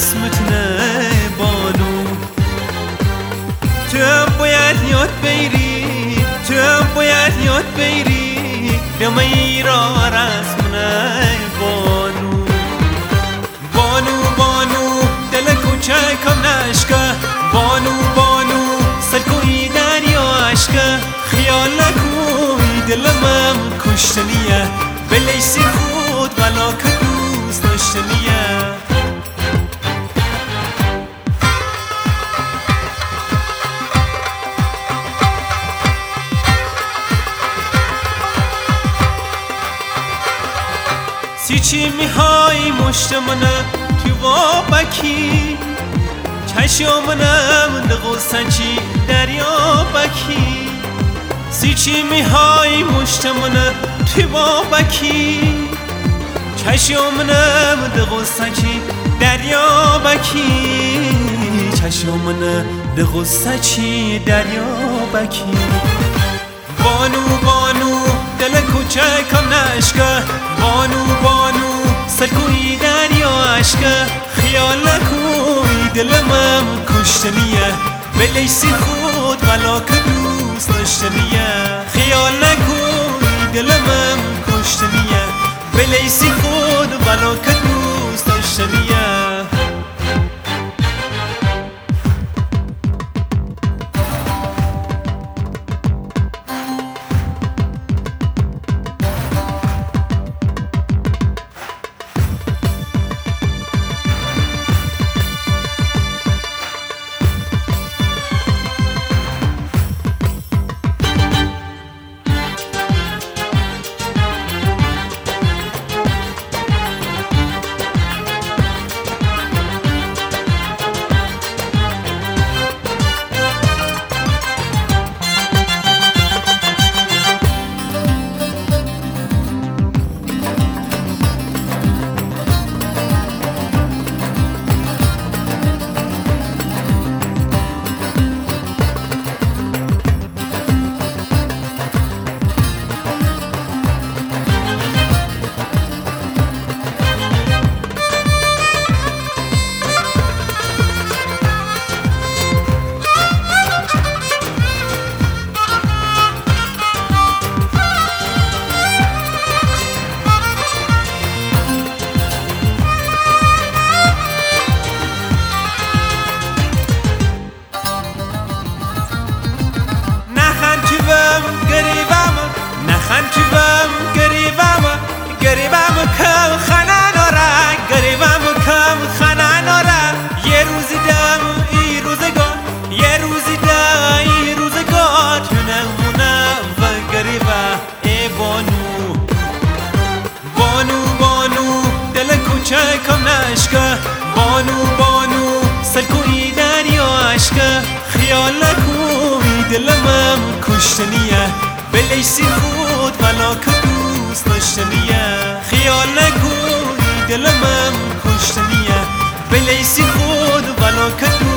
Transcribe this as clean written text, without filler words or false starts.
رسمتنه بانو. تو هم باید یاد بگیری، تو هم باید یاد بگیری دمی را رسمنه بانو. بانو بانو دل کوچکم نشکه، بانو بانو سرکوی دریا عشقه. خیال نکوی دلمم کشتنیه، بلیسی خود ولا که دوست داشتنیه. سی چی میهای مشت منه تو وابکی، چشمانم دقوستن چی دریا بکی. سی چی میهای مشت منه تو وابکی، چشمانم دقوستن چی دریا بکی. چشمانم دقوستن چی دریا بکی. بانو بانو دل کوچکم نشکه، بانو بانو سرکوی دریا عشقه. خیال نکوی دلمم کشتنیه، بلیسی خود ولا که دوست داشتنیه. خیال نکوی دلمم کشتنیه، بلیسی خود ولا که دوست داشتنیه. گریبم کم خنن آره، گریبم کم خنن آره. یه روزی دم ای روزگار، یه روزی دم ای روزگار تونمونم و گریبه ای بانو. بانو بانو دل کوچکم نشکه، بانو بانو سرکوی دریا عشقه. خیال نکوی دلمم کشتنیه، بلیسی خود ولا که دوست داشتنیه. خیال نکوی دلمم کشتنیه، بلیسی خود ولا که